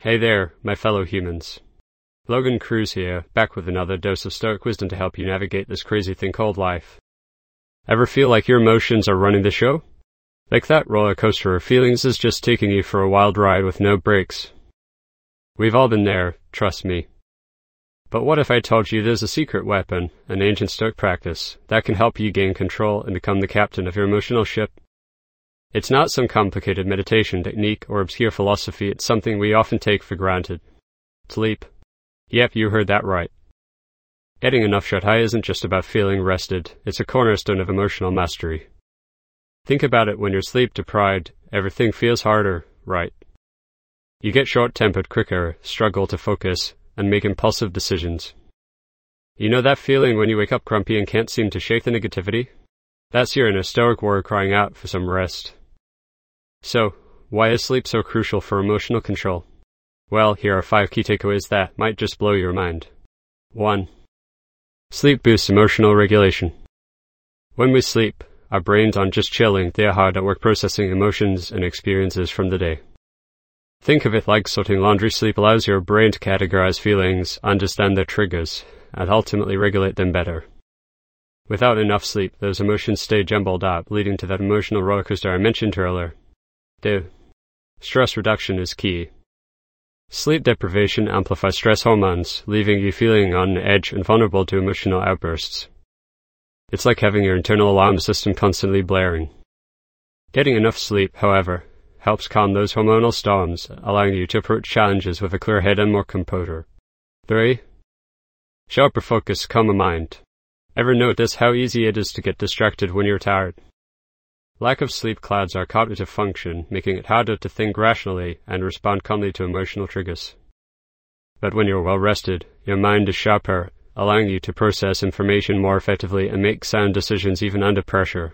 Hey there, my fellow humans. Logan Cruz here, back with another dose of Stoic wisdom to help you navigate this crazy thing called life. Ever feel like your emotions are running the show? Like that roller coaster of feelings is just taking you for a wild ride with no brakes. We've all been there, trust me. But what if I told you there's a secret weapon, an ancient Stoic practice, that can help you gain control and become the captain of your emotional ship? It's not some complicated meditation technique or obscure philosophy, it's something we often take for granted. Sleep. Yep, you heard that right. Getting enough shut-eye isn't just about feeling rested, it's a cornerstone of emotional mastery. Think about it: when you're sleep-deprived, everything feels harder, right? You get short-tempered quicker, struggle to focus, and make impulsive decisions. You know that feeling when you wake up grumpy and can't seem to shake the negativity? That's your inner Stoic warrior crying out for some rest. So, why is sleep so crucial for emotional control? Well, here are 5 key takeaways that might just blow your mind. 1. Sleep boosts emotional regulation. When we sleep, our brains aren't just chilling, they are hard at work processing emotions and experiences from the day. Think of it like sorting laundry. Sleep allows your brain to categorize feelings, understand their triggers, and ultimately regulate them better. Without enough sleep, those emotions stay jumbled up, leading to that emotional rollercoaster I mentioned earlier. 2. Stress reduction is key. Sleep deprivation amplifies stress hormones, leaving you feeling on edge and vulnerable to emotional outbursts. It's like having your internal alarm system constantly blaring. Getting enough sleep, however, helps calm those hormonal storms, allowing you to approach challenges with a clear head and more composure. 3. Sharper focus, calmer mind. Ever notice how easy it is to get distracted when you're tired? Lack of sleep clouds our cognitive function, making it harder to think rationally and respond calmly to emotional triggers. But when you're well rested, your mind is sharper, allowing you to process information more effectively and make sound decisions even under pressure.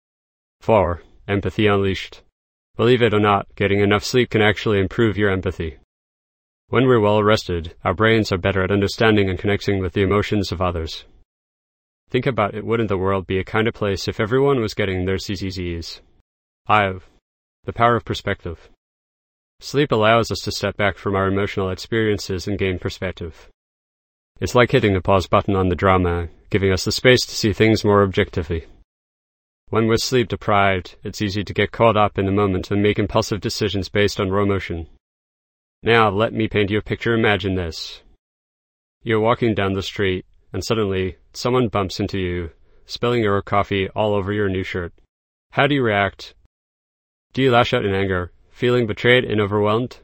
4. Empathy unleashed. Believe it or not, getting enough sleep can actually improve your empathy. When we're well rested, our brains are better at understanding and connecting with the emotions of others. Think about it: wouldn't the world be a kinder place if everyone was getting their CCCs? 5. The power of perspective. Sleep allows us to step back from our emotional experiences and gain perspective. It's like hitting the pause button on the drama, giving us the space to see things more objectively. When we're sleep deprived, it's easy to get caught up in the moment and make impulsive decisions based on raw emotion. Now, let me paint you a picture. Imagine this. You're walking down the street, and suddenly, someone bumps into you, spilling your coffee all over your new shirt. How do you react? Do you lash out in anger, feeling betrayed and overwhelmed?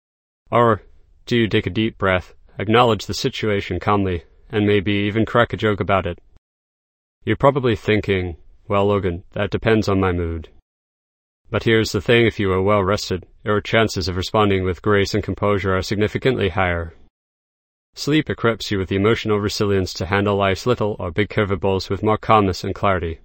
Or do you take a deep breath, acknowledge the situation calmly, and maybe even crack a joke about it? You're probably thinking, well, Logan, that depends on my mood. But here's the thing: if you are well rested, your chances of responding with grace and composure are significantly higher. Sleep equips you with the emotional resilience to handle life's little or big curveballs with more calmness and clarity.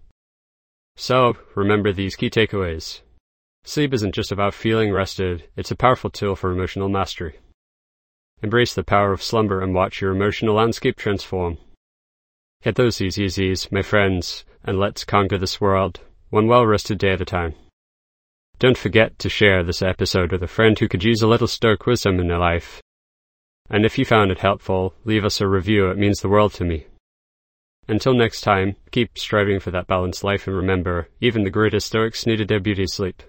So, remember these key takeaways. Sleep isn't just about feeling rested, it's a powerful tool for emotional mastery. Embrace the power of slumber and watch your emotional landscape transform. Get those CCCs, my friends, and let's conquer this world, one well-rested day at a time. Don't forget to share this episode with a friend who could use a little Stoic wisdom in their life. And if you found it helpful, leave us a review, it means the world to me. Until next time, keep striving for that balanced life, and remember, even the greatest Stoics needed their beauty sleep.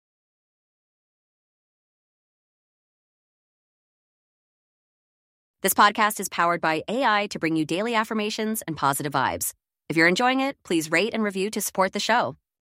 This podcast is powered by AI to bring you daily affirmations and positive vibes. If you're enjoying it, please rate and review to support the show.